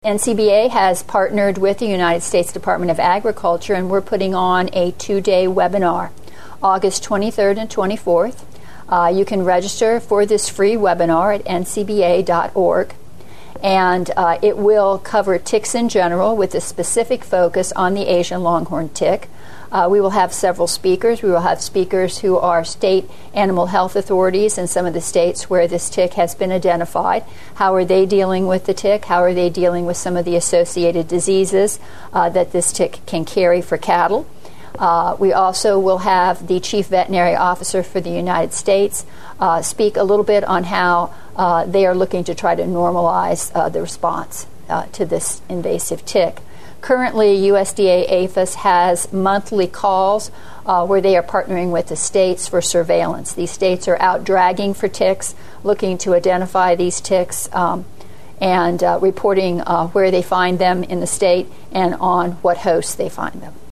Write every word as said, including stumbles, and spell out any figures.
N C B A has partnered with the United States Department of Agriculture, and we're putting on a two-day webinar, August twenty-third and twenty-fourth. Uh, you can register for this free webinar at N C B A dot org, and uh, it will cover ticks in general with a specific focus on the Asian longhorn tick. Uh, we will have several speakers. We will have speakers who are state animal health authorities in some of the states where this tick has been identified. How are they dealing with the tick? How are they dealing with some of the associated diseases uh, that this tick can carry for cattle? Uh, we also will have the Chief Veterinary Officer for the United States uh, speak a little bit on how uh, they are looking to try to normalize uh, the response uh, to this invasive tick. Currently, U S D A APHIS has monthly calls uh, where they are partnering with the states for surveillance. These states are out dragging for ticks, looking to identify these ticks, um, and uh, reporting uh, where they find them in the state and on what hosts they find them.